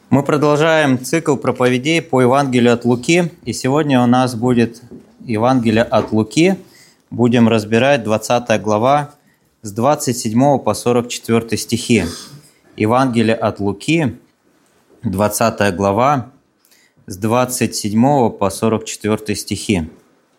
Мы продолжаем цикл проповедей по Евангелию от Луки, и сегодня у нас будет Евангелие от Луки. Будем разбирать 20 глава с 27 по 44 стихи. Евангелие от Луки, 20 глава с 27 по 44 стихи.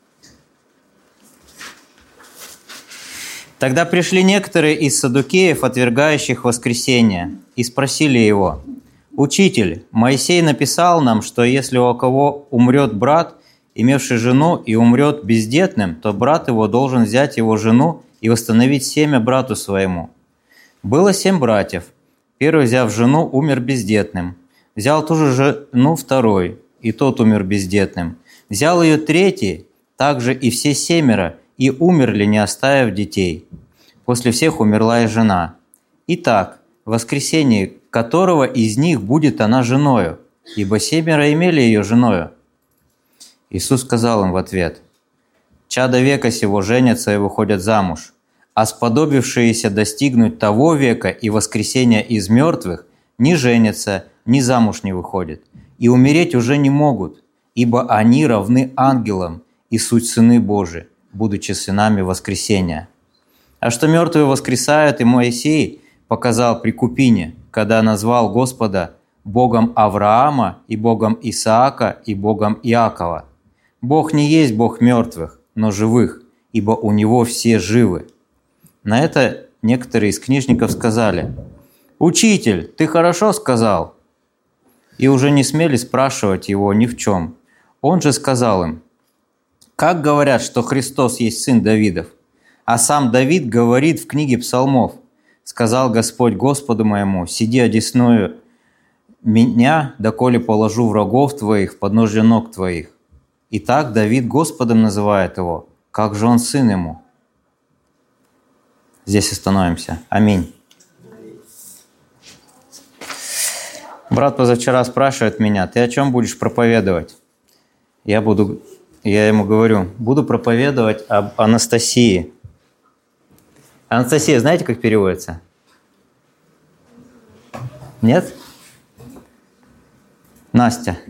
Тогда пришли некоторые из саддукеев, отвергающих воскресение, и спросили его: «Учитель, Моисей написал нам, что если у кого умрет брат, имевший жену, и умрет бездетным, то брат его должен взять его жену и восстановить семя брату своему. Было 7 братьев. Первый, взяв жену, умер бездетным. Взял ту же жену второй, и тот умер бездетным. Взял ее третий, также и все 7, и умерли, не оставив детей. После всех умерла и жена. Итак, в воскресенье которого из них будет она женою, ибо 7 имели ее женою». Иисус сказал им в ответ: «Чада века сего женятся и выходят замуж, а сподобившиеся достигнуть того века и воскресения из мертвых ни женятся, ни замуж не выходят, и умереть уже не могут, ибо они равны ангелам и суть сыны Божии, будучи сынами воскресения. А что мертвые воскресают, и Моисей показал при Купине, когда назвал Господа Богом Авраама и Богом Исаака и Богом Иакова. Бог не есть Бог мертвых, но живых, ибо у Него все живы». На это некоторые из книжников сказали: «Учитель, ты хорошо сказал», и уже не смели спрашивать его ни в чем. Он же сказал им: «Как говорят, что Христос есть сын Давидов? А сам Давид говорит в книге Псалмов: сказал Господь Господу моему: сиди одесную меня, доколе положу врагов твоих в подножие ног твоих. Итак, Давид Господом называет его, как же он сын ему?» Здесь остановимся. Аминь. Брат позавчера спрашивает меня: «Ты о чем будешь проповедовать?» Я ему говорю: буду проповедовать об Анастасии. Анастасия, знаете, как переводится? Нет? Настя.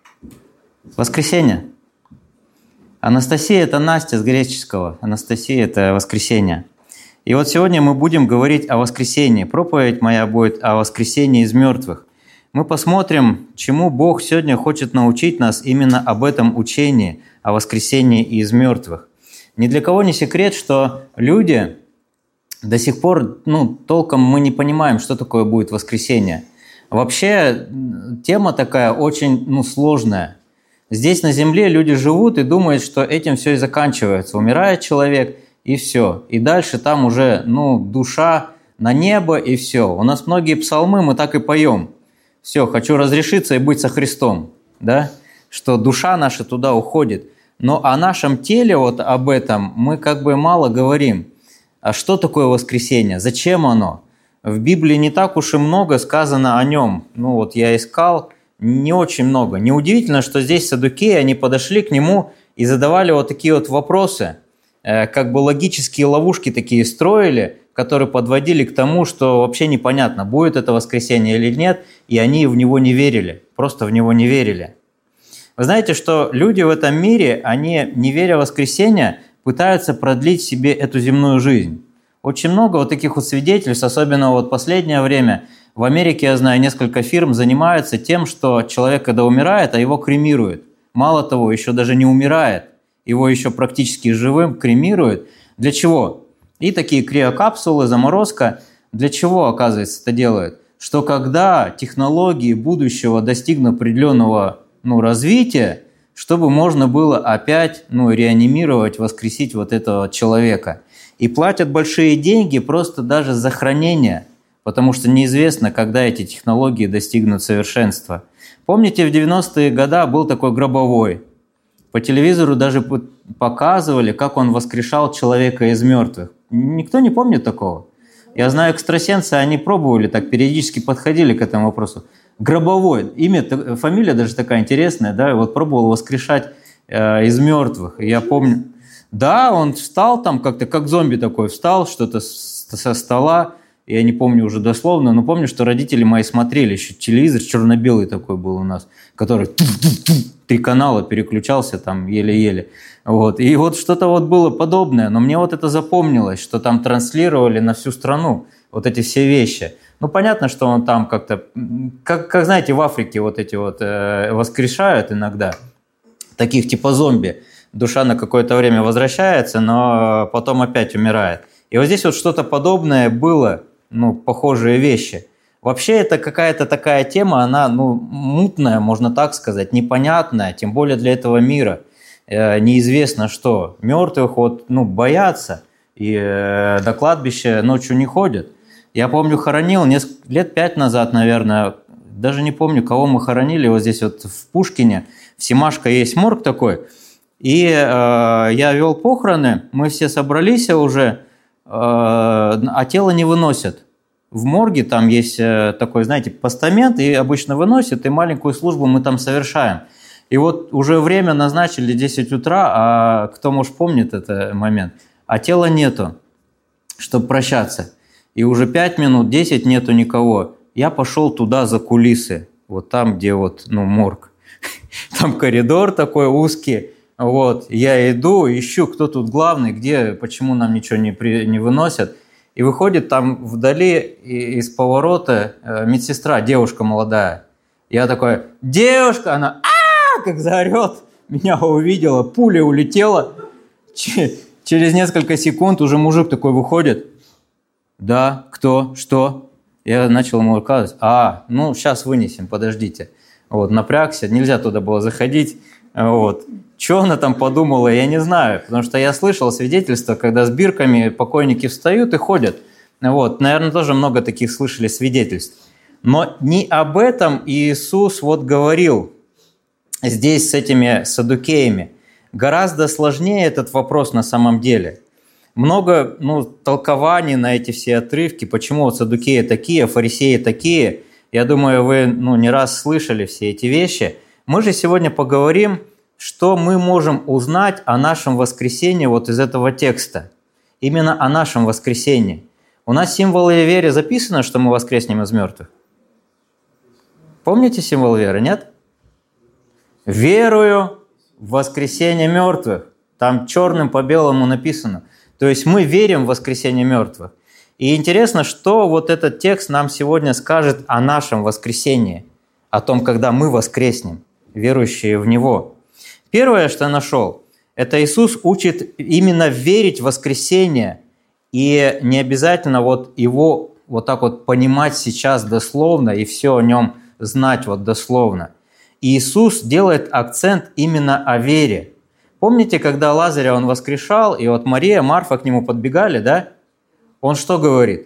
Воскресенье. Анастасия – это Настя с греческого. Анастасия – это воскресенье. И вот сегодня мы будем говорить о воскресении. Проповедь моя будет о воскресении из мертвых. Мы посмотрим, чему Бог сегодня хочет научить нас именно об этом учении, о воскресении из мертвых. Ни для кого не секрет, что люди до сих пор толком мы не понимаем, что такое будет воскресенье. Вообще тема такая очень сложная. Здесь на земле люди живут и думают, что этим все и заканчивается. Умирает человек и все. И дальше там уже душа на небо и все. У нас многие псалмы мы так и поем. Все, хочу разрешиться и быть со Христом. Да? Что душа наша туда уходит. Но о нашем теле, вот об этом, мы как бы мало говорим. А что такое воскресенье? Зачем оно? В Библии не так уж и много сказано о нем. Я искал, не очень много. Неудивительно, что здесь саддукеи, они подошли к нему и задавали вот такие вот вопросы. Как бы логические ловушки такие строили, которые подводили к тому, что вообще непонятно, будет это воскресенье или нет, и они в него не верили, просто в него не верили. Вы знаете, что люди в этом мире, они, не веря в воскресенье, пытаются продлить себе эту земную жизнь. Очень много вот таких вот свидетельств, особенно вот последнее время. В Америке, я знаю, несколько фирм занимаются тем, что человек, когда умирает, а его кремируют. Мало того, еще даже не умирает, его еще практически живым кремируют. Для чего? И такие криокапсулы, заморозка. Для чего, оказывается, это делают? Что когда технологии будущего достигнут определенного развития, чтобы можно было опять реанимировать, воскресить вот этого человека. И платят большие деньги просто даже за хранение, потому что неизвестно, когда эти технологии достигнут совершенства. Помните, в 90-е годы был такой гробовой. По телевизору даже показывали, как он воскрешал человека из мертвых. Никто не помнит такого. Я знаю, экстрасенсы, они пробовали так, периодически подходили к этому вопросу. Гробовой. Имя, фамилия даже такая интересная, да, вот пробовал воскрешать из мертвых. Я помню, да, он встал там как-то, как зомби такой, встал, что-то со стола, Я не помню уже дословно, но помню, что родители мои смотрели, еще телевизор черно-белый такой был у нас, который 3 канала переключался там еле-еле. Вот. И вот что-то вот было подобное, но мне вот это запомнилось, что там транслировали на всю страну вот эти все вещи. Ну, понятно, что он там как-то, как знаете, в Африке вот эти вот воскрешают иногда, таких типа зомби. Душа на какое-то время возвращается, но потом опять умирает. И вот здесь вот что-то подобное было, ну, похожие вещи. Вообще это какая-то такая тема, она, ну, мутная, можно так сказать, непонятная, тем более для этого мира. Неизвестно что. Мертвых вот, ну, боятся, и до кладбища ночью не ходят. Я помню, хоронил лет 5 назад, наверное, даже не помню, кого мы хоронили, вот здесь вот в Пушкине, в Семашко есть морг такой, и я вел похороны, мы все собрались уже, а тело не выносят. В морге там есть такой, знаете, постамент, и обычно выносят, и маленькую службу мы там совершаем. И вот уже время назначили 10 утра, а кто, может, помнит этот момент, а тела нету, чтобы прощаться. И уже 5 минут, 10 нету никого. Я пошел туда за кулисы, вот там, где вот, ну, морг. Там коридор такой узкий. Вот, я иду, ищу, кто тут главный, где, почему нам ничего не выносят. И выходит там вдали из поворота медсестра, девушка молодая. Я такой, девушка, она как заорет, меня увидела, пуля улетела. Через несколько секунд уже мужик такой выходит. Да, кто, что? Я начал ему рассказывать. Ну сейчас вынесем, подождите. Вот, напрягся, нельзя туда было заходить. Вот. Что она там подумала, я не знаю, потому что я слышал свидетельства, когда с бирками покойники встают и ходят. Вот. Наверное, тоже много таких слышали свидетельств. Но не об этом Иисус вот говорил здесь с этими саддукеями. Гораздо сложнее этот вопрос на самом деле. Много толкований на эти все отрывки, почему вот саддукеи такие, фарисеи такие. Я думаю, вы не раз слышали все эти вещи. Мы же сегодня поговорим, что мы можем узнать о нашем воскресении вот из этого текста. Именно о нашем воскресении. У нас в символе веры записано, что мы воскреснем из мертвых. Помните символ веры, нет? Верую в воскресение мертвых. Там черным по белому написано. То есть мы верим в воскресение мертвых. И интересно, что вот этот текст нам сегодня скажет о нашем воскресении, о том, когда мы воскреснем, верующие в Него. Первое, что я нашел, это Иисус учит именно верить в воскресение, и не обязательно вот Его вот так вот понимать сейчас дословно и все о Нем знать вот дословно. И Иисус делает акцент именно о вере. Помните, когда Лазаря Он воскрешал, и вот Мария, Марфа к Нему подбегали, да? Он что говорит?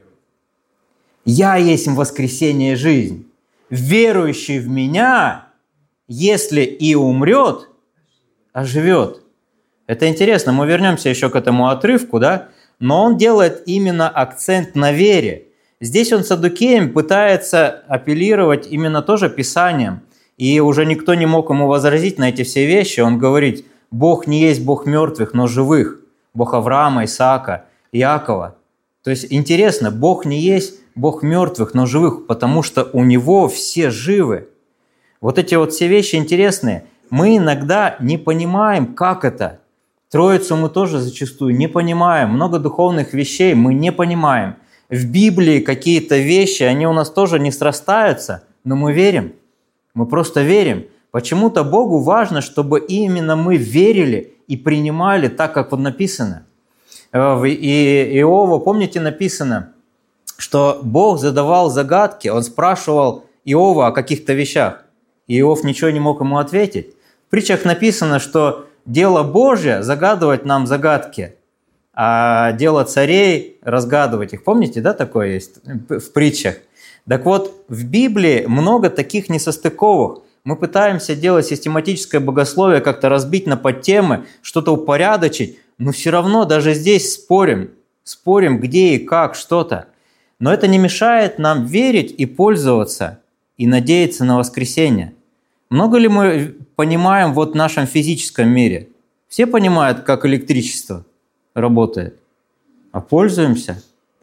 «Я есть воскресение и жизнь. Верующий в Меня, если и умрет, оживет». Это интересно, мы вернемся еще к этому отрывку, да? Но он делает именно акцент на вере. Здесь он саддукеям пытается апеллировать именно тоже Писанием. И уже никто не мог ему возразить на эти все вещи. Он говорит, Бог не есть Бог мертвых, но живых. Бог Авраама, Исаака, Иакова. То есть интересно, Бог не есть Бог мертвых, но живых, потому что у Него все живы. Вот эти вот все вещи интересные. Мы иногда не понимаем, как это. Троицу мы тоже зачастую не понимаем. Много духовных вещей мы не понимаем. В Библии какие-то вещи, они у нас тоже не срастаются, но мы верим. Мы просто верим. Почему-то Богу важно, чтобы именно мы верили и принимали так, как вот написано. В Иова, помните, написано, что Бог задавал загадки, Он спрашивал Иова о каких-то вещах, и Иов ничего не мог ему ответить. В притчах написано, что дело Божье – загадывать нам загадки, а дело царей – разгадывать их. Помните, да, такое есть в притчах? Так вот, в Библии много таких несостыковок. Мы пытаемся делать систематическое богословие, как-то разбить на подтемы, что-то упорядочить, но все равно даже здесь спорим, где и как что-то. Но это не мешает нам верить и пользоваться, и надеяться на воскресение. Много ли мы понимаем вот в нашем физическом мире? Все понимают, как электричество работает, а пользуемся?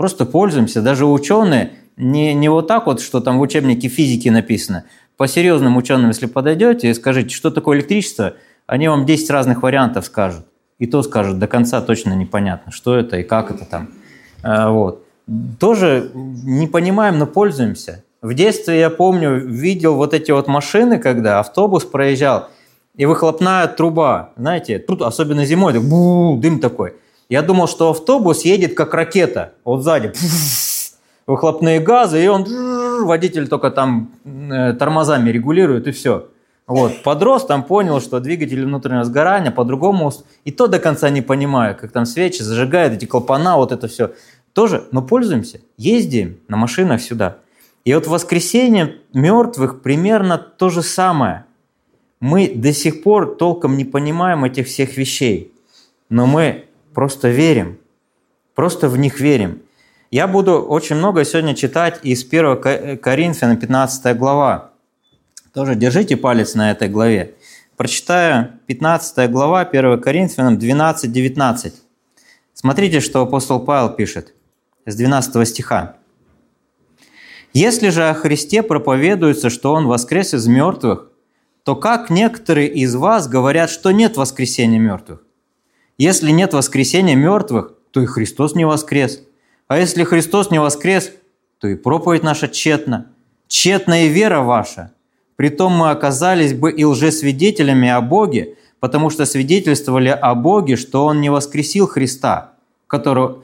Просто пользуемся. Даже ученые, не вот так вот, что там в учебнике физики написано. По серьезным ученым, если подойдете и скажите, что такое электричество, они вам 10 разных вариантов скажут. И то скажут, до конца точно непонятно, что это и как это там. Вот. Тоже не понимаем, но пользуемся. В детстве, я помню, видел вот эти вот машины, когда автобус проезжал, и выхлопная труба, знаете, тут особенно зимой, дым такой. Я думал, что автобус едет как ракета, вот сзади выхлопные газы, и он, водитель только там тормозами регулирует, и все. Вот. Подрос, там понял, что двигатель внутреннего сгорания по-другому, и то до конца не понимаю, как там свечи зажигают, эти клапана, вот это все. Тоже, но пользуемся, ездим на машинах сюда. И вот воскресение мертвых примерно то же самое. Мы до сих пор толком не понимаем этих всех вещей, но мы просто верим, просто в них верим. Я буду очень много сегодня читать из 1 Коринфянам, 15 глава. Тоже держите палец на этой главе. Прочитаю 15 глава, 1 Коринфянам, 12-19. Смотрите, что апостол Павел пишет с 12 стиха. «Если же о Христе проповедуется, что Он воскрес из мертвых, то как некоторые из вас говорят, что нет воскресения мертвых? Если нет воскресения мертвых, то и Христос не воскрес. А если Христос не воскрес, то и проповедь наша тщетна. Тщетна и вера ваша. Притом мы оказались бы и лжесвидетелями о Боге, потому что свидетельствовали о Боге, что Он не воскресил Христа, которого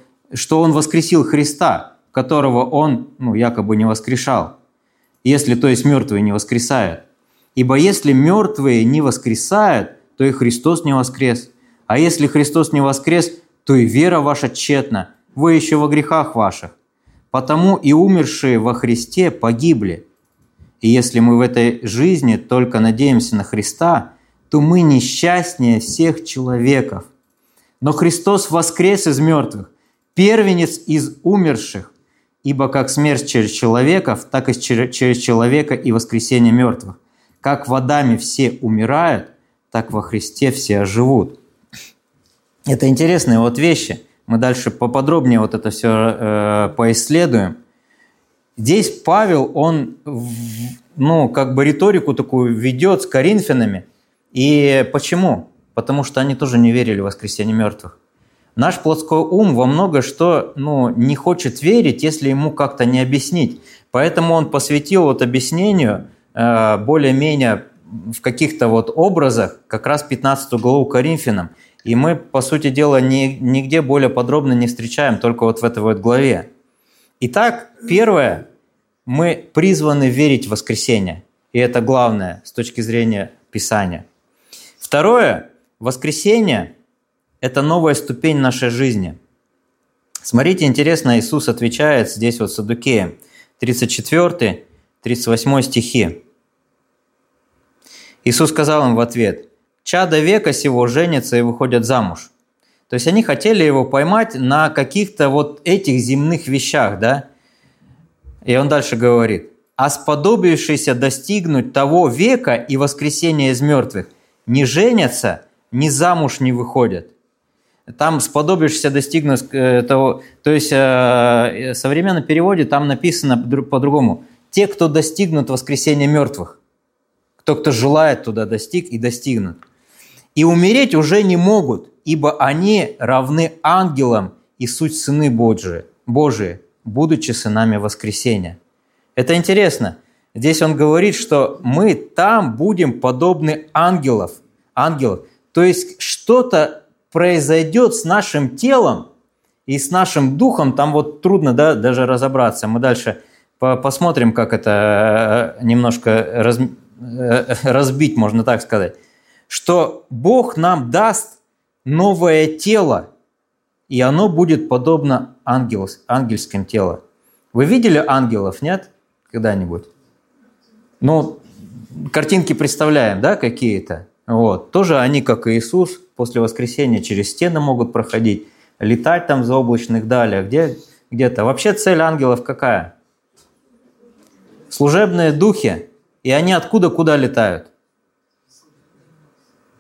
Он якобы не воскрешал. Если, то есть, мертвые не воскресают. Ибо если мертвые не воскресают, то и Христос не воскрес. А если Христос не воскрес, то и вера ваша тщетна, вы еще во грехах ваших. Потому и умершие во Христе погибли. И если мы в этой жизни только надеемся на Христа, то мы несчастнее всех человеков. Но Христос воскрес из мертвых, первенец из умерших, ибо как смерть через человеков, так и через человека и воскресение мертвых. Как в Адаме все умирают, так во Христе все оживут». Это интересные вот вещи. Мы дальше поподробнее вот это все поисследуем. Здесь Павел, он риторику такую ведет с коринфянами. И почему? Потому что они тоже не верили в воскресение мертвых. Наш плотской ум во много что не хочет верить, если ему как-то не объяснить. Поэтому он посвятил объяснению более-менее в каких-то образах как раз 15 главу Коринфянам. И мы, по сути дела, нигде более подробно не встречаем, только в этой главе. Итак, первое, мы призваны верить в воскресение. И это главное с точки зрения Писания. Второе, воскресение – это новая ступень нашей жизни. Смотрите, интересно, Иисус отвечает здесь Саддукеям, 34-38 стихи. Иисус сказал им в ответ: «Чада века сего женятся и выходят замуж». То есть они хотели его поймать на каких-то этих земных вещах, да? И он дальше говорит: «А сподобившиеся достигнуть того века и воскресения из мертвых не женятся, ни замуж не выходят». Там сподобившиеся достигнуть того... То есть в современном переводе там написано по-другому. Те, кто достигнут воскресения мертвых. Кто желает туда достиг и достигнут. И умереть уже не могут, ибо они равны ангелам и суть сыны Божии, будучи сынами воскресения. Это интересно. Здесь он говорит, что мы там будем подобны ангелов. То есть что-то произойдет с нашим телом и с нашим духом. Там трудно даже разобраться. Мы дальше посмотрим, как это немножко разбить, можно так сказать. Что Бог нам даст новое тело, и оно будет подобно ангельским телу. Вы видели ангелов, нет? Когда-нибудь? Картинки представляем, да, какие-то? Тоже они, как и Иисус, после воскресения через стены могут проходить, летать там в заоблачных далях, где-то. Вообще цель ангелов какая? Служебные духи. И они куда летают?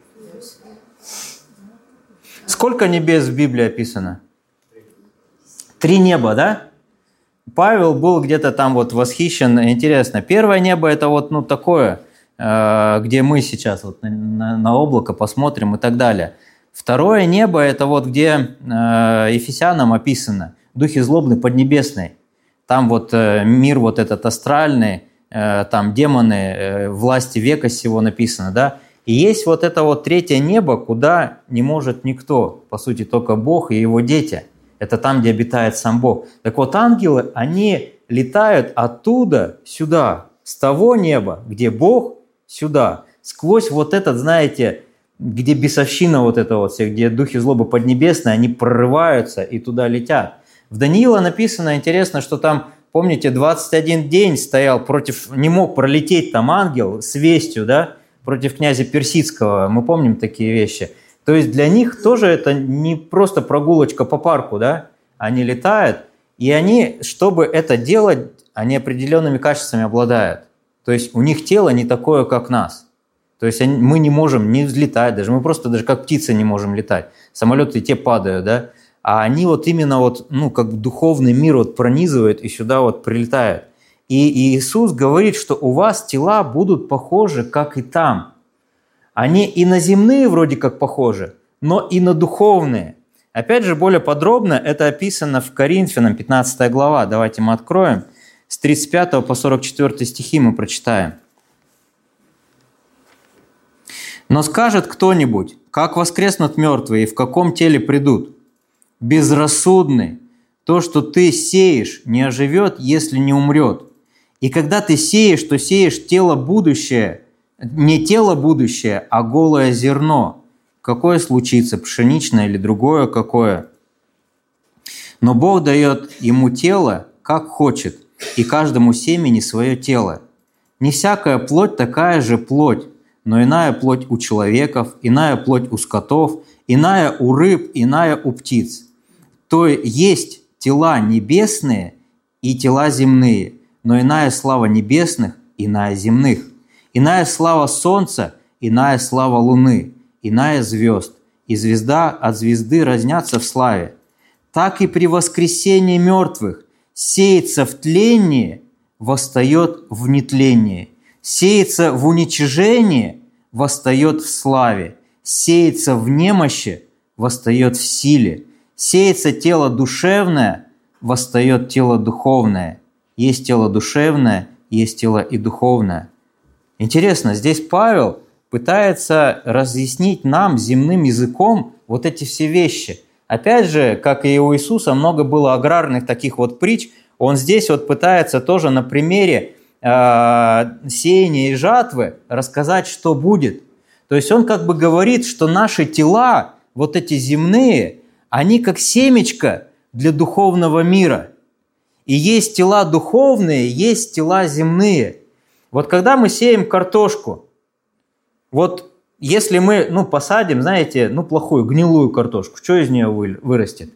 Сколько небес в Библии описано? 3 неба, да? Павел был где-то там вот восхищен. Интересно, первое небо – это вот ну такое, где мы сейчас вот на облако посмотрим и так далее. Второе небо – это вот где Ефесянам описано, духи злобные поднебесные. Там вот мир вот этот астральный, там демоны, власти века сего написано, да? И есть вот это вот третье небо, куда не может никто, по сути, только Бог и его дети. Это там, где обитает сам Бог. Так вот, ангелы, они летают оттуда сюда, с того неба, где Бог, сюда, сквозь вот этот, знаете, где бесовщина вот это вот, где духи злобы поднебесные, они прорываются и туда летят. В Даниила написано, интересно, что там, помните, 21 день стоял против, не мог пролететь там ангел с вестью, да, против князя Персидского. Мы помним такие вещи. То есть для них тоже это не просто прогулочка по парку, да, они летают, и они, чтобы это делать, они определенными качествами обладают. То есть у них тело не такое, как нас. То есть мы не можем не взлетать даже, мы просто даже как птицы не можем летать. Самолеты те падают, да, а они вот именно вот, ну, как духовный мир вот пронизывают и сюда вот прилетают. И Иисус говорит, что у вас тела будут похожи, как и там. Они и на земные вроде как похожи, но и на духовные. Опять же, более подробно это описано в Коринфянам, 15 глава. Давайте мы откроем. С 35 по 44 стихи мы прочитаем. «Но скажет кто-нибудь, как воскреснут мертвые и в каком теле придут? Безрассудный, то, что ты сеешь, не оживет, если не умрет. И когда ты сеешь, то сеешь тело будущее, не тело будущее, а голое зерно. Какое случится, пшеничное или другое какое? Но Бог дает ему тело, как хочет, и каждому семени свое тело. Не всякая плоть такая же плоть, но иная плоть у человеков, иная плоть у скотов, иная у рыб, иная у птиц. То есть тела небесные и тела земные, но иная слава небесных, иная земных. Иная слава солнца, иная слава луны, иная звезд. И звезда от звезды разнятся в славе. Так и при воскресении мертвых сеется в тлении, восстает в нетлении. Сеется в уничижении, восстает в славе. Сеется в немощи, восстает в силе. Сеется тело душевное, восстает тело духовное. Есть тело душевное, есть тело и духовное. Интересно, здесь Павел пытается разъяснить нам земным языком вот эти все вещи. Опять же, как и у Иисуса, много было аграрных таких вот притч. Он здесь вот пытается тоже на примере сеяния и жатвы рассказать, что будет. То есть он как бы говорит, что наши тела, вот эти земные, они как семечко для духовного мира. И есть тела духовные, есть тела земные. Вот когда мы сеем картошку, вот если мы посадим, знаете, плохую, гнилую картошку, что из нее вырастет?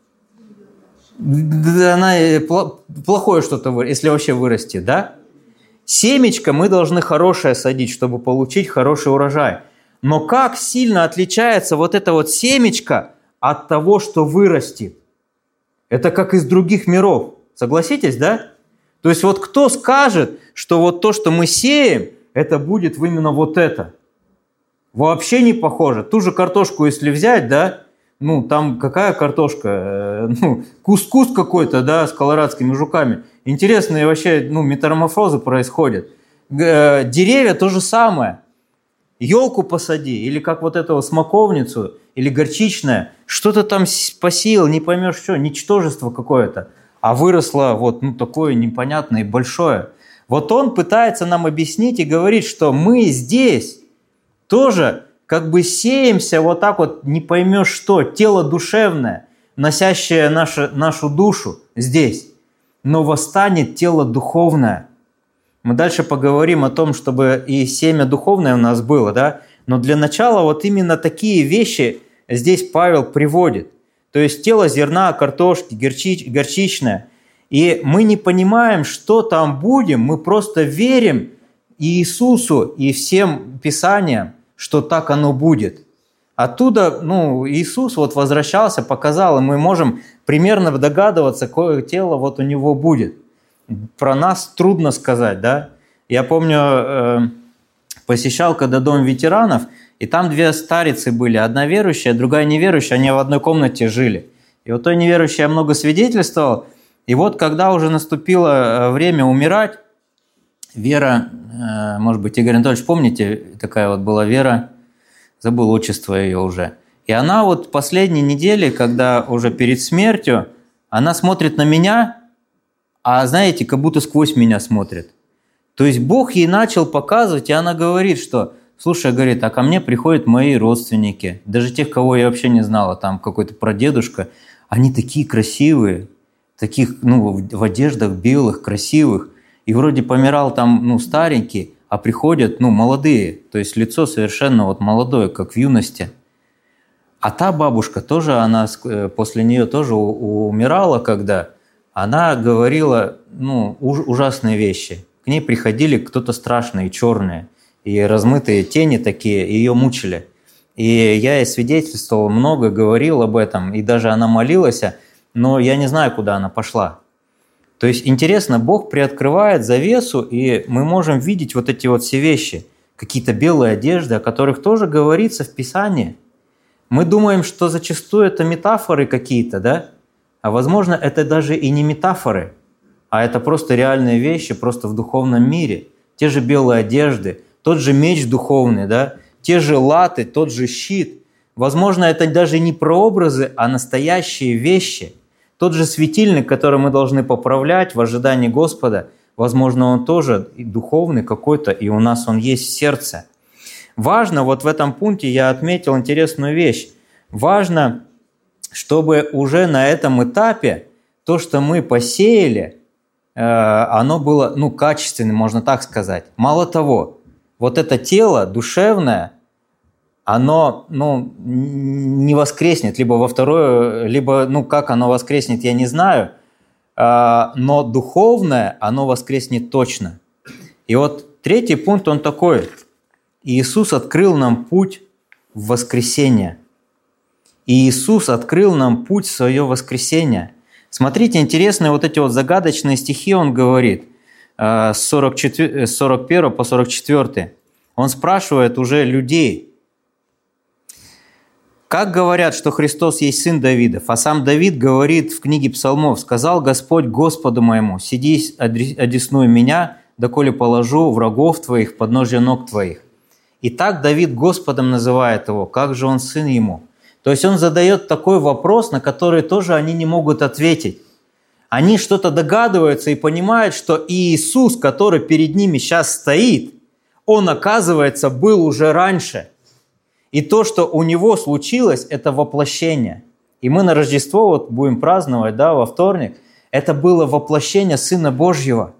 Она плохое что-то, если вообще вырастет, да? Семечко мы должны хорошее садить, чтобы получить хороший урожай. Но как сильно отличается вот это вот семечко от того, что вырастет? Это как из других миров. Согласитесь, да? То есть вот кто скажет, что вот то, что мы сеем, это будет именно вот это? Вообще не похоже. Ту же картошку, если взять, да, там какая картошка? Кускус какой-то, да, с колорадскими жуками. Интересные вообще, метаморфозы происходят. Деревья то же самое. Елку посади, или как вот эту смоковницу, или горчичная. Что-то там посеял, не поймешь что, ничтожество какое-то. А выросло вот такое непонятное и большое. Вот он пытается нам объяснить и говорит, что мы здесь тоже как бы сеемся вот так вот, не поймешь что, тело душевное, носящее нашу душу здесь, но восстанет тело духовное. Мы дальше поговорим о том, чтобы и семя духовное у нас было, да? Но для начала вот именно такие вещи здесь Павел приводит. То есть тело зерна, картошки, горчичное. И мы не понимаем, что там будем, мы просто верим Иисусу и всем Писаниям, что так оно будет. Оттуда, Иисус вот возвращался, показал, и мы можем примерно догадываться, какое тело вот у него будет. Про нас трудно сказать, да? Я помню, посещал когда дом ветеранов, и там две старицы были, одна верующая, другая неверующая, они в одной комнате жили. И вот той неверующей я много свидетельствовал, и вот когда уже наступило время умирать, Вера, может быть, Игорь Анатольевич, помните, такая вот была Вера, забыл отчество ее уже. И она вот последние недели, когда уже перед смертью, она смотрит на меня, а знаете, как будто сквозь меня смотрит. То есть Бог ей начал показывать, и она говорит, что, слушай, говорит, а ко мне приходят мои родственники, даже тех, кого я вообще не знала, там какой-то прадедушка, они такие красивые, таких, в одеждах белых, красивых, и вроде помирал там, старенький, а приходят, молодые, то есть лицо совершенно вот молодое, как в юности. А та бабушка тоже, она после нее тоже умирала, когда она говорила, ужасные вещи. К ней приходили кто-то страшные, черные, и размытые тени такие, и ее мучили. И я ей свидетельствовал много, говорил об этом, и даже она молилась, но я не знаю, куда она пошла. То есть интересно, Бог приоткрывает завесу, и мы можем видеть вот эти вот все вещи, какие-то белые одежды, о которых тоже говорится в Писании. Мы думаем, что зачастую это метафоры какие-то, да? А возможно, это даже и не метафоры, а это просто реальные вещи, просто в духовном мире. Те же белые одежды, тот же меч духовный, да? Те же латы, тот же щит. Возможно, это даже не прообразы, а настоящие вещи. Тот же светильник, который мы должны поправлять в ожидании Господа, возможно, он тоже и духовный какой-то, и у нас он есть в сердце. Важно, вот в этом пункте я отметил интересную вещь. Важно, чтобы уже на этом этапе то, что мы посеяли, оно было качественным, можно так сказать. Мало того, вот это тело душевное, оно не воскреснет, либо во второе, либо, как оно воскреснет, я не знаю, но духовное, оно воскреснет точно. И вот третий пункт, он такой. Иисус открыл нам путь в воскресение. И Иисус открыл нам путь в свое воскресение. Смотрите, интересные вот эти вот загадочные стихи он говорит, с 41 по 44. Он спрашивает уже людей, как говорят, что Христос есть сын Давидов, а сам Давид говорит в книге Псалмов, «Сказал Господь Господу моему, сиди одесную меня, доколе положу врагов твоих под подножие ног твоих». И так Давид Господом называет его, как же он сын ему. То есть он задает такой вопрос, на который тоже они не могут ответить. Они что-то догадываются и понимают, что Иисус, который перед ними сейчас стоит, он, оказывается, был уже раньше. И то, что у него случилось, это воплощение. И мы на Рождество вот будем праздновать, во вторник. Это было воплощение Сына Божьего.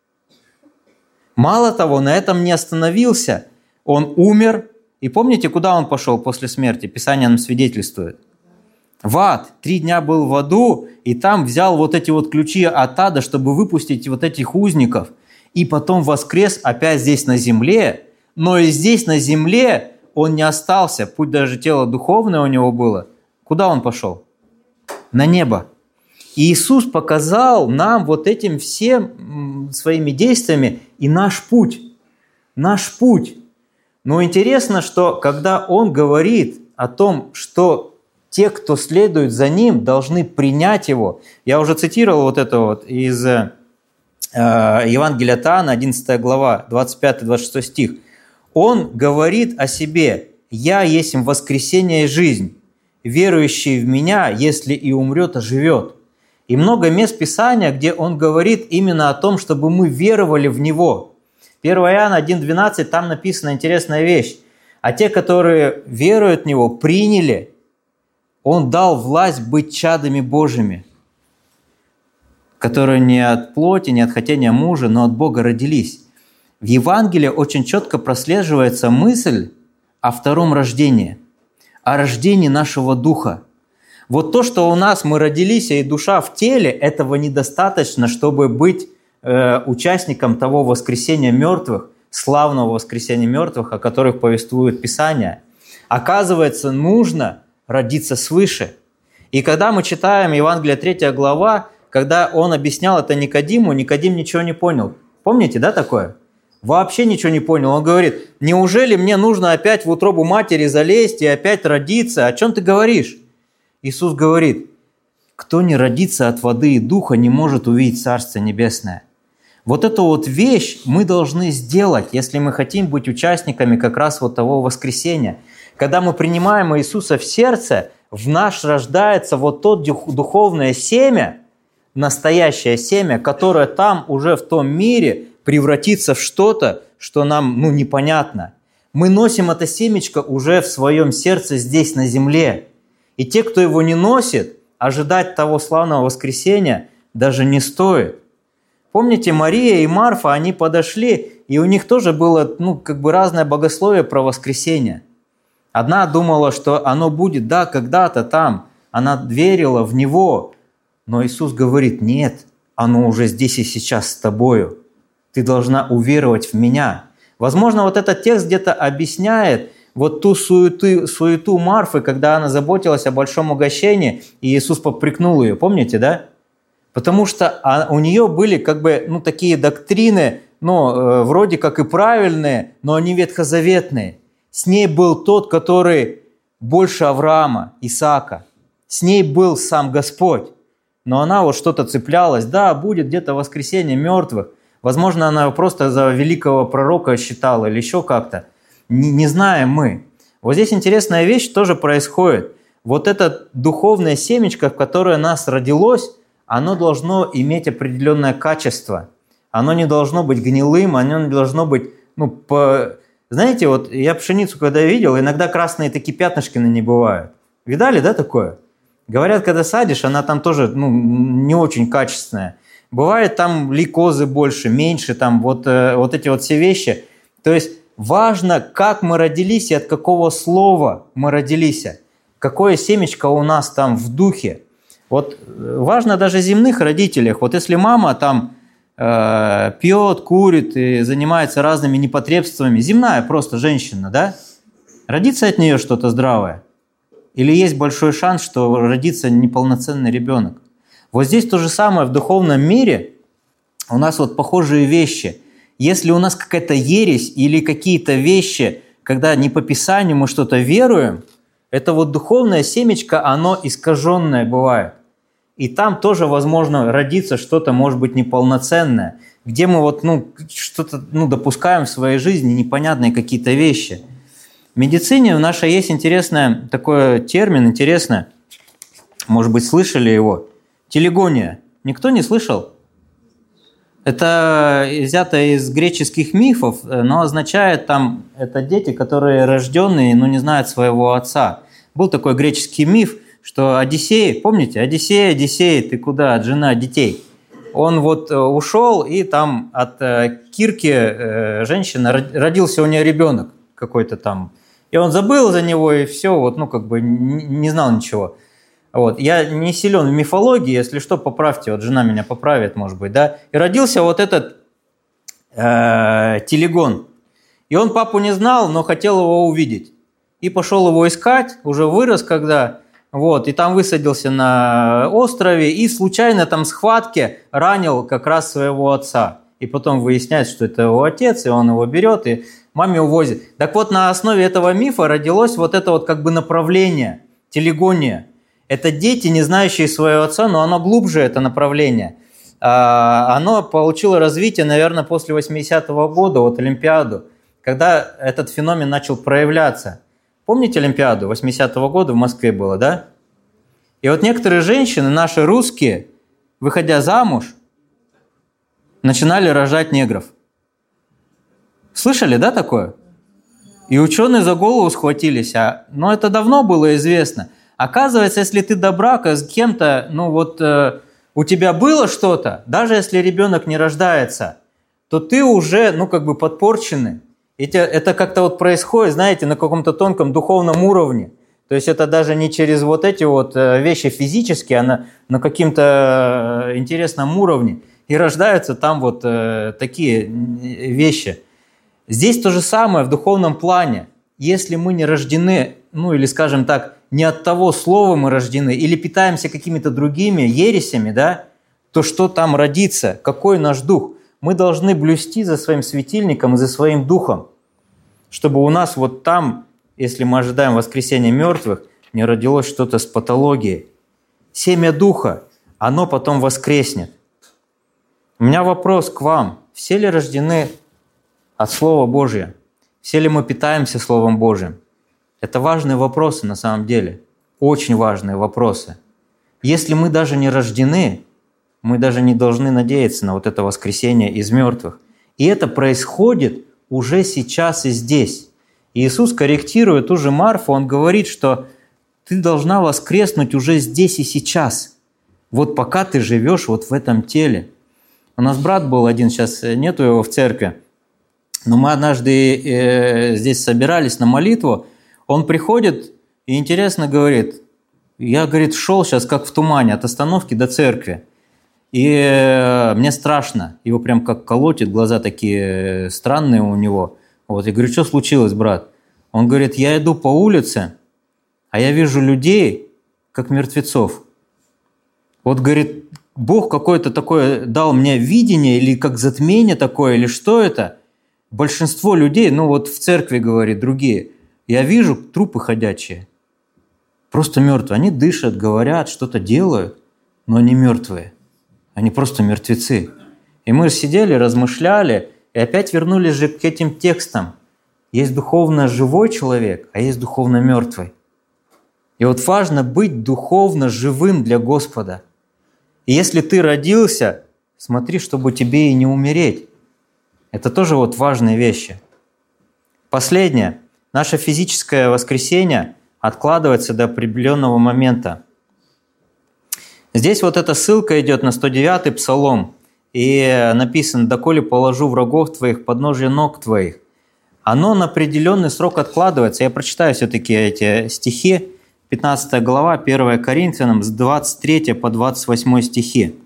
Мало того, на этом не остановился. Он умер. И помните, куда он пошел после смерти? Писание нам свидетельствует. В ад. 3 дня был в аду, и там взял вот эти вот ключи от ада, чтобы выпустить вот этих узников. И потом воскрес опять здесь на земле. Но и здесь на земле он не остался, путь даже тело духовное у него было. Куда он пошел? На небо. И Иисус показал нам вот этим всем своими действиями и наш путь. Наш путь. Но интересно, что когда он говорит о том, что те, кто следует за ним, должны принять его. Я уже цитировал вот это вот из Евангелия от Иоанна, 11 глава, 25-26 стих. Он говорит о себе: «Я есть воскресение и жизнь. Верующий в Меня, если и умрет, оживет». И много мест Писания, где он говорит именно о том, чтобы мы веровали в Него. 1 Иоанна 1,12, там написана интересная вещь. «А те, которые веруют в Него, приняли, Он дал власть быть чадами Божьими, которые не от плоти, не от хотения мужа, но от Бога родились». В Евангелии очень четко прослеживается мысль о втором рождении, о рождении нашего духа. Вот то, что у нас мы родились, и душа в теле, этого недостаточно, чтобы быть участником того воскресения мертвых, славного воскресения мертвых, о которых повествует Писание. Оказывается, нужно родиться свыше. И когда мы читаем Евангелие 3 глава, когда он объяснял это Никодиму, Никодим ничего не понял. Помните, да, такое? Вообще ничего не понял. Он говорит: неужели мне нужно опять в утробу матери залезть и опять родиться? О чем ты говоришь? Иисус говорит: кто не родится от воды и духа, не может увидеть Царство Небесное. Вот эту вот вещь мы должны сделать, если мы хотим быть участниками как раз вот того воскресения. Когда мы принимаем Иисуса в сердце, в нас рождается вот то духовное семя, настоящее семя, которое там уже в том мире превратится в что-то, что нам непонятно. Мы носим это семечко уже в своем сердце здесь на земле. И те, кто его не носит, ожидать того славного воскресения даже не стоит. Помните, Мария и Марфа, они подошли, и у них тоже было разное богословие про воскресение. Одна думала, что оно будет, да, когда-то там. Она верила в него. Но Иисус говорит: нет, оно уже здесь и сейчас с тобою. Ты должна уверовать в Меня. Возможно, вот этот текст где-то объясняет вот ту суету Марфы, когда она заботилась о большом угощении, и Иисус попрекнул ее. Помните, да? Потому что у нее были такие доктрины, вроде как и правильные, но они ветхозаветные. С ней был тот, который больше Авраама, Исаака. С ней был сам Господь. Но она вот что-то цеплялась. Да, будет где-то воскресение мертвых. Возможно, она его просто за великого пророка считала или еще как-то. Не знаем мы. Вот здесь интересная вещь тоже происходит. Вот это духовное семечко, в которое нас родилось, оно должно иметь определенное качество. Оно не должно быть гнилым, оно не должно быть... Знаете, вот я пшеницу когда видел, иногда красные такие пятнышки на ней бывают. Видали, да, такое? Говорят, когда садишь, она там тоже не очень качественная. Бывает там лейкозы больше, меньше, там вот эти вот все вещи. То есть важно, как мы родились и от какого слова мы родились. Какое семечко у нас там в духе. Вот важно даже земных родителях. Вот если мама там пьет, курит и занимается разными непотребствами, земная просто женщина, да? Родится от нее что-то здравое? Или есть большой шанс, что родится неполноценный ребенок? Вот здесь то же самое в духовном мире. У нас вот похожие вещи. Если у нас какая-то ересь или какие-то вещи, когда не по Писанию мы что-то веруем, это вот духовное семечко, оно искаженное бывает. И там тоже возможно родиться что-то, может быть, неполноценное, где мы что-то допускаем в своей жизни, непонятные какие-то вещи. В медицине в нашей есть интересный такой термин, интересный, может быть, слышали его, телегония. Никто не слышал? Это взято из греческих мифов, но означает это дети, которые рожденные, но не знают своего отца. Был такой греческий миф, что Одиссей, помните, Одиссей, ты куда, от жены, от детей? Он ушел, и там от Кирки, женщины, родился у нее ребенок какой-то там. И он забыл за него, и все, не знал ничего. Вот. Я не силен в мифологии, если что, поправьте, вот жена меня поправит, может быть, да. И родился вот этот Телегон. И он папу не знал, но хотел его увидеть. И пошел его искать, уже вырос когда, и там высадился на острове, и случайно там в схватке ранил как раз своего отца. И потом выясняется, что это его отец, и он его берет, и маме увозит. Так вот, на основе этого мифа родилось вот это направление, телегония. Это дети, не знающие своего отца, но оно глубже, это направление. Оно получило развитие, наверное, после 80-го года, Олимпиаду, когда этот феномен начал проявляться. Помните Олимпиаду 80-го года в Москве было, да? И вот некоторые женщины, наши русские, выходя замуж, начинали рожать негров. Слышали, да, такое? И ученые за голову схватились. Но это давно было известно. Оказывается, если ты до брака с кем-то, у тебя было что-то, даже если ребенок не рождается, то ты уже, подпорченный. Это как-то происходит, знаете, на каком-то тонком духовном уровне. То есть это даже не через эти вещи физические, а на каким-то интересном уровне. И рождаются там такие вещи. Здесь то же самое в духовном плане. если мы не рождены, или, скажем так, не от того слова мы рождены, или питаемся какими-то другими ересями, да, то что там родится? Какой наш дух? Мы должны блюсти за своим светильником и за своим духом, чтобы у нас вот там, если мы ожидаем воскресения мертвых, не родилось что-то с патологией. Семя духа, оно потом воскреснет. У меня вопрос к вам. Все ли рождены от Слова Божия? Все ли мы питаемся Словом Божьим? Это важные вопросы на самом деле. Очень важные вопросы. Если мы даже не рождены, мы даже не должны надеяться на вот это воскресение из мертвых. И это происходит уже сейчас и здесь. И Иисус, корректируя ту же Марфу, Он говорит, что ты должна воскреснуть уже здесь и сейчас. Вот пока ты живешь вот в этом теле. У нас брат был один, сейчас нету его в церкви, но мы однажды здесь собирались на молитву. Он приходит и интересно говорит, я, говорит, шел сейчас как в тумане от остановки до церкви. И мне страшно, его прям как колотит, глаза такие странные у него. Вот, я говорю, что случилось, брат? Он говорит, я иду по улице, а я вижу людей, как мертвецов. Вот, говорит, Бог какое-то такое дал мне видение, или как затмение такое, или что это? Большинство людей, вот в церкви, говорит, другие, я вижу трупы ходячие, просто мертвые. Они дышат, говорят, что-то делают, но они мертвые. Они просто мертвецы. И мы сидели, размышляли, и опять вернулись же к этим текстам. Есть духовно живой человек, а есть духовно мертвый. И вот важно быть духовно живым для Господа. И если ты родился, смотри, чтобы тебе и не умереть. Это тоже вот важные вещи. Последнее. Наше физическое воскресение откладывается до определенного момента. Здесь вот эта ссылка идет на 109-й Псалом, и написано «Доколе положу врагов твоих подножие ног твоих». Оно на определенный срок откладывается. Я прочитаю все-таки эти стихи. 15 глава, 1 Коринфянам, с 23 по 28 стихи.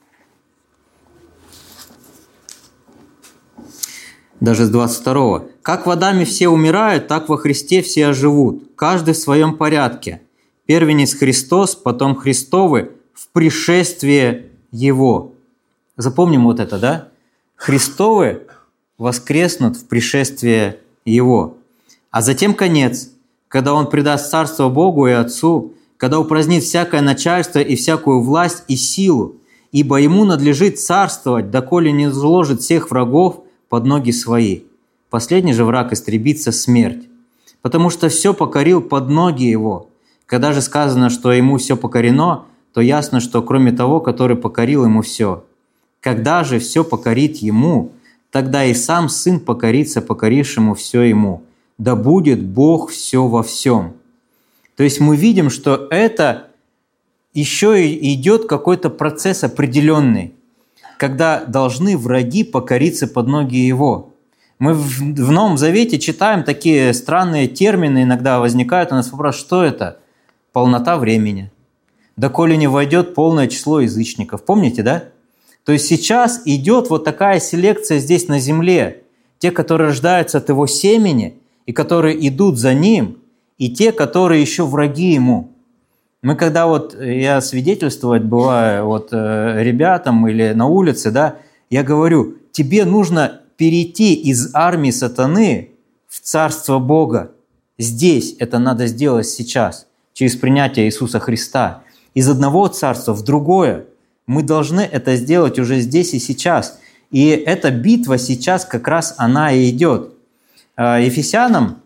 Даже с 22. «Как в Адаме все умирают, так во Христе все оживут, каждый в своем порядке. Первенец Христос, потом Христовы, в пришествие Его». Запомним вот это, да? Христовы воскреснут в пришествие Его. А затем конец, когда Он предаст царство Богу и Отцу, когда упразднит всякое начальство и всякую власть и силу, ибо Ему надлежит царствовать, доколе не изложит всех врагов под ноги свои. Последний же враг истребится смерть, потому что все покорил под ноги Его. Когда же сказано, что Ему все покорено, то ясно, что кроме того, который покорил Ему все. Когда же все покорит Ему, тогда и сам Сын покорится покорившему все Ему. Да будет Бог все во всем. То есть мы видим, что это еще и идет какой-то процесс определенный, когда должны враги покориться под ноги Его. Мы в Новом Завете читаем такие странные термины, иногда возникают у нас вопрос, что это? Полнота времени. Доколе не войдет полное число язычников. Помните, да? То есть сейчас идет вот такая селекция здесь на земле. Те, которые рождаются от Его семени, и которые идут за Ним, и те, которые еще враги Ему. Мы когда я свидетельствовать бываю ребятам или на улице, да, я говорю, тебе нужно перейти из армии сатаны в царство Бога. Здесь это надо сделать сейчас, через принятие Иисуса Христа. Из одного царства в другое. Мы должны это сделать уже здесь и сейчас. И эта битва сейчас как раз она и идет. Ефесянам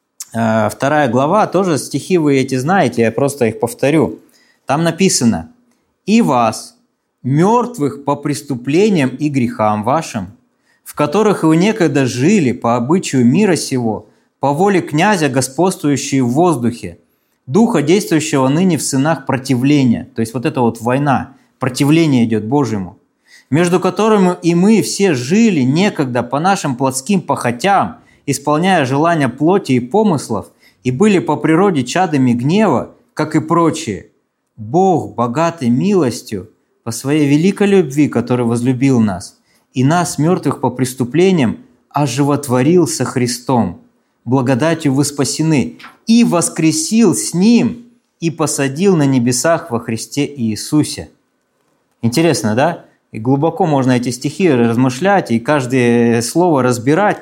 2 глава, тоже стихи вы эти знаете, я просто их повторю. Там написано: «И вас, мертвых по преступлениям и грехам вашим, в которых вы некогда жили по обычаю мира сего, по воле князя, господствующей в воздухе, духа, действующего ныне в сынах противления». То есть вот это война, противление идет Божьему. «Между которыми и мы все жили некогда по нашим плотским похотям, исполняя желания плоти и помыслов, и были по природе чадами гнева, как и прочие. Бог, богатый милостью, по своей великой любви, который возлюбил нас, и нас, мертвых по преступлениям, оживотворил со Христом, благодатью вы спасены, и воскресил с Ним, и посадил на небесах во Христе Иисусе». Интересно, да? И глубоко можно эти стихи размышлять, и каждое слово разбирать,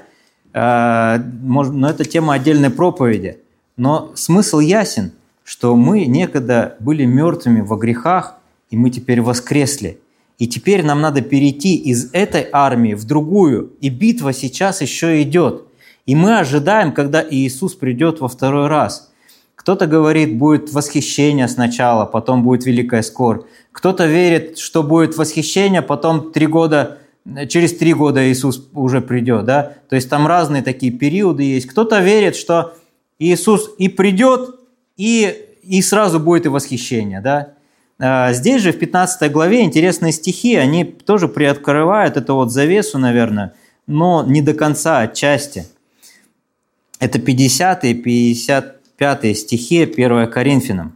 но это тема отдельной проповеди. Но смысл ясен, что мы некогда были мертвыми во грехах, и мы теперь воскресли. И теперь нам надо перейти из этой армии в другую, и битва сейчас еще идет. И мы ожидаем, когда Иисус придет во второй раз. Кто-то говорит, будет восхищение сначала, потом будет великая скорбь. Кто-то верит, что будет восхищение, потом через 3 года Иисус уже придет. Да? То есть там разные такие периоды есть. Кто-то верит, что Иисус и придет, и сразу будет и восхищение. Да? Здесь же в 15 главе интересные стихи, они тоже приоткрывают эту вот завесу, наверное, но не до конца, отчасти. Это 50 и 55 стихи 1 Коринфянам.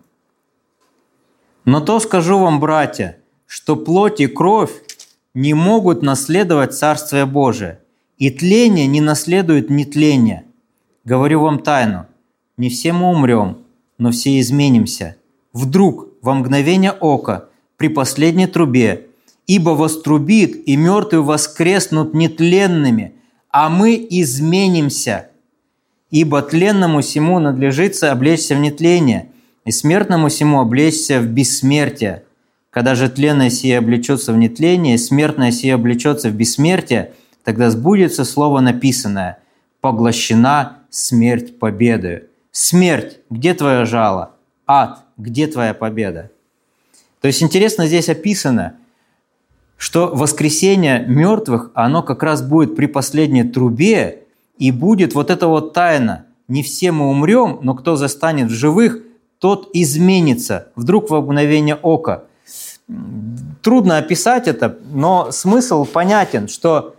«Но то скажу вам, братья, что плоть и кровь не могут наследовать Царствие Божие, и тление не наследует нетление. Говорю вам тайну, не все мы умрем, но все изменимся. Вдруг, во мгновение ока, при последней трубе, ибо вострубит, и мертвые воскреснут нетленными, а мы изменимся. Ибо тленному сему надлежится облечься в нетление, и смертному сему облечься в бессмертие. Когда же тленное сие облечется в нетление, и смертное сие облечется в бессмертие, тогда сбудется слово написанное: поглощена смерть победою. Смерть, где твое жало? Ад, где твоя победа?» То есть интересно здесь описано, что воскресение мертвых, оно как раз будет при последней трубе, и будет вот эта вот тайна. Не все мы умрем, но кто застанет в живых, тот изменится, вдруг во мгновение ока. Трудно описать это, но смысл понятен, что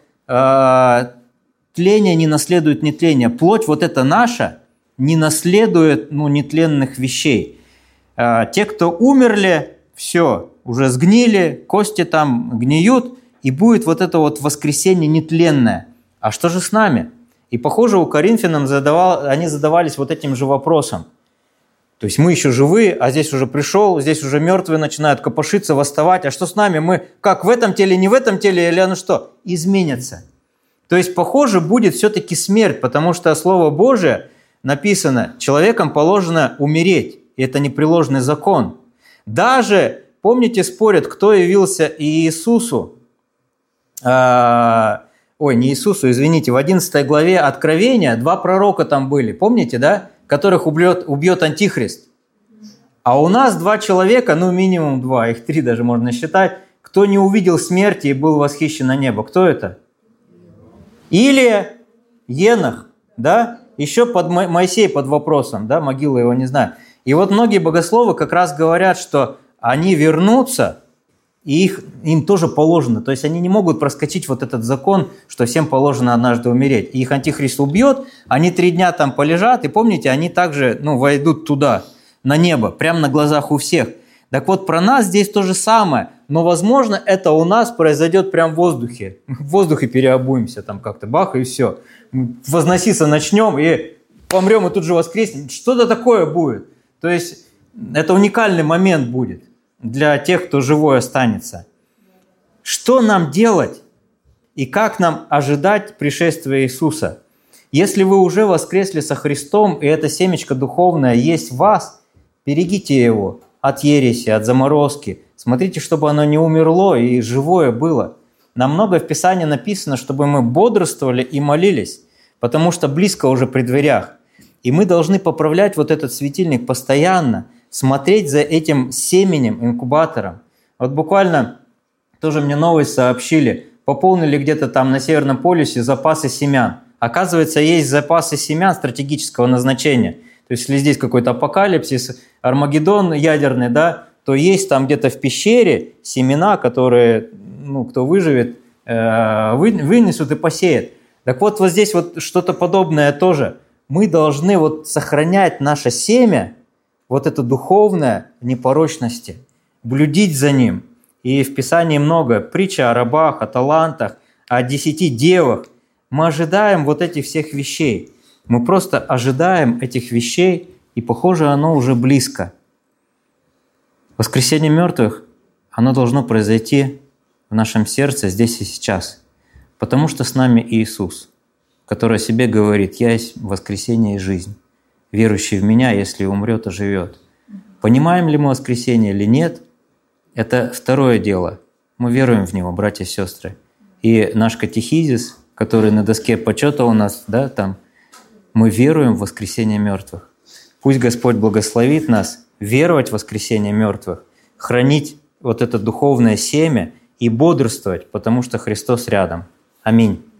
тление не наследует нетления. Плоть вот эта наша не наследует нетленных вещей. Те, кто умерли, все, уже сгнили, кости там гниют, и будет вот это вот воскресение нетленное. А что же с нами? И похоже, у коринфянам они задавались вот этим же вопросом. То есть мы еще живы, а здесь уже пришел, здесь уже мертвые начинают копошиться, восставать. А что с нами? Мы как в этом теле, не в этом теле, или оно что? Изменится. То есть, похоже, будет все-таки смерть, потому что Слово Божие написано: человеком положено умереть. И это непреложный закон. Даже, помните, спорят, кто явился Иисусу? Не Иисусу, извините, в 11 главе Откровения 2 пророка там были, помните, да? Которых убьет Антихрист. А у нас 2 человека, минимум 2, их 3 даже можно считать, кто не увидел смерти и был восхищен на небо. Кто это? Илия, Енох, да? Еще Моисей под вопросом, да? Могила его не знаю. И вот многие богословы как раз говорят, что они вернутся, и им тоже положено. То есть они не могут проскочить вот этот закон, что всем положено однажды умереть. И их Антихрист убьет, они 3 дня там полежат, и помните, они также войдут туда, на небо, прямо на глазах у всех. Так вот, про нас здесь то же самое, но, возможно, это у нас произойдет прямо в воздухе. В воздухе переобуемся там как-то, бах, и все. Возноситься начнем, и помрем, и тут же воскреснем. Что-то такое будет. То есть это уникальный момент будет для тех, кто живой останется. Что нам делать и как нам ожидать пришествия Иисуса? Если вы уже воскресли со Христом, и это семечко духовное есть в вас, берегите его от ереси, от заморозки. Смотрите, чтобы оно не умерло и живое было. Нам много в Писании написано, чтобы мы бодрствовали и молились, потому что близко уже при дверях. И мы должны поправлять вот этот светильник постоянно, смотреть за этим семенем, инкубатором. Вот буквально тоже мне новость сообщили, пополнили где-то там на Северном полюсе запасы семян. Оказывается, есть запасы семян стратегического назначения. То есть, если здесь какой-то апокалипсис, Армагеддон ядерный, да, то есть там где-то в пещере семена, которые, кто выживет, вынесут и посеют. Так вот здесь вот что-то подобное тоже. Мы должны сохранять наше семя, это духовное, непорочности, блюдить за ним. И в Писании много притча о рабах, о талантах, о 10 девах. Мы ожидаем этих всех вещей. Мы просто ожидаем этих вещей, и, похоже, оно уже близко. Воскресение мертвых, оно должно произойти в нашем сердце здесь и сейчас, потому что с нами Иисус, который о себе говорит: «Я есть воскресение и жизнь. Верующий в Меня, если умрет, оживет». Понимаем ли мы воскресение или нет, это второе дело. Мы веруем в Него, братья и сестры. И наш катехизис, который на доске почета у нас, да, там, мы веруем в воскресение мертвых. Пусть Господь благословит нас веровать в воскресение мертвых, хранить вот это духовное семя и бодрствовать, потому что Христос рядом. Аминь.